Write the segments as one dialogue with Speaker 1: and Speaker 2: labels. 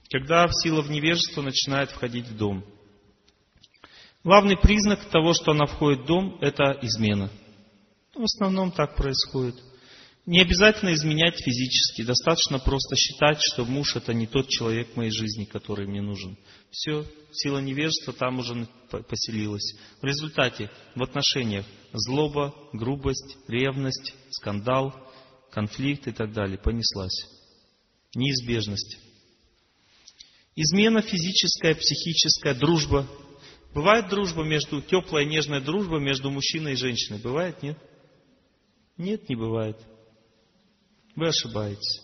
Speaker 1: Когда сила в невежество начинает входить в дом. Главный признак того, что она входит в дом, это измена. В основном так происходит. Не обязательно изменять физически. Достаточно просто считать, что муж это не тот человек в моей жизни, который мне нужен. Все, сила невежества там уже поселилась. В результате в отношениях злоба, грубость, ревность, скандал, конфликт и так далее понеслась. Неизбежность. Измена физическая, психическая, дружба. Бывает дружба между, теплая, нежная дружба между мужчиной и женщиной? Бывает, нет? Нет, не бывает. Вы ошибаетесь.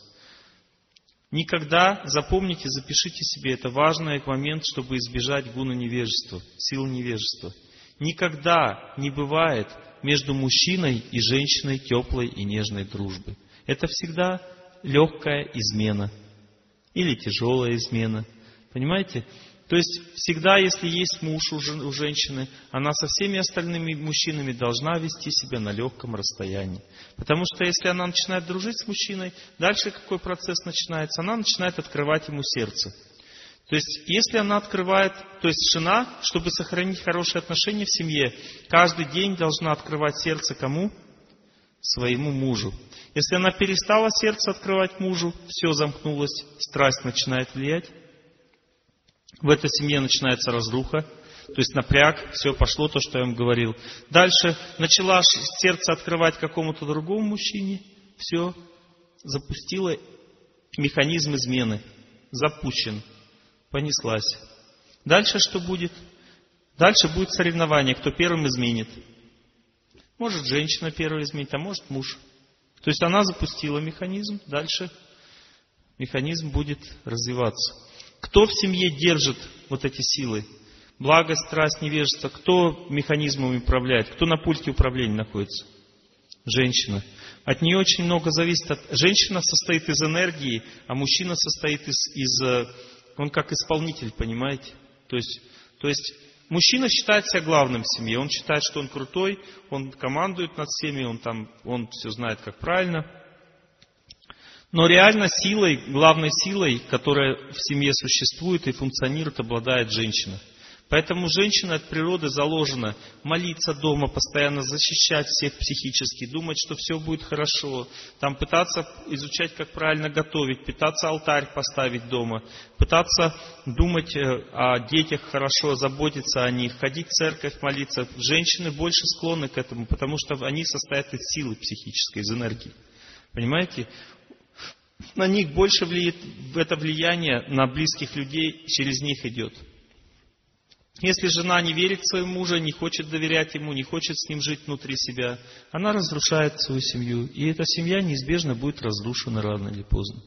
Speaker 1: Никогда, запомните, запишите себе, это важный момент, чтобы избежать гуна невежества, сил невежества. Никогда не бывает между мужчиной и женщиной теплой и нежной дружбы. Это всегда легкая измена или тяжелая измена. Понимаете? То есть всегда, если есть муж у женщины, она со всеми остальными мужчинами должна вести себя на легком расстоянии. Потому что если она начинает дружить с мужчиной, дальше какой процесс начинается? Она начинает открывать ему сердце. То есть если она открывает, то есть жена, чтобы сохранить хорошие отношения в семье, каждый день должна открывать сердце кому? Своему мужу. Если она перестала сердце открывать мужу, все замкнулось, страсть начинает влиять. В этой семье начинается разруха, то есть напряг, все пошло, то, что я вам говорил. Дальше начала сердце открывать какому-то другому мужчине, все, запустила механизм измены, запущен, понеслась. Дальше что будет? Дальше будет соревнование, кто первым изменит. Может женщина первая изменит, а может муж. То есть она запустила механизм, дальше механизм будет развиваться. Кто в семье держит вот эти силы? Благость, страсть, невежество. Кто механизмами управляет? Кто на пульте управления находится? Женщина. От нее очень много зависит. Женщина состоит из энергии, а мужчина состоит он как исполнитель, понимаете? То есть мужчина считает себя главным в семье. Он считает, что он крутой, он командует над всеми, он все знает, как правильно. Но реально силой, главной силой, которая в семье существует и функционирует, обладает женщина. Поэтому женщина от природы заложена молиться дома, постоянно защищать всех психически, думать, что все будет хорошо, там пытаться изучать, как правильно готовить, пытаться алтарь поставить дома, пытаться думать о детях хорошо, заботиться о них, ходить в церковь, молиться. Женщины больше склонны к этому, потому что они состоят из силы психической, из энергии. Понимаете? На них больше влияет, это влияние на близких людей через них идет. Если жена не верит в своего мужа, не хочет доверять ему, не хочет с ним жить внутри себя, она разрушает свою семью. И эта семья неизбежно будет разрушена рано или поздно.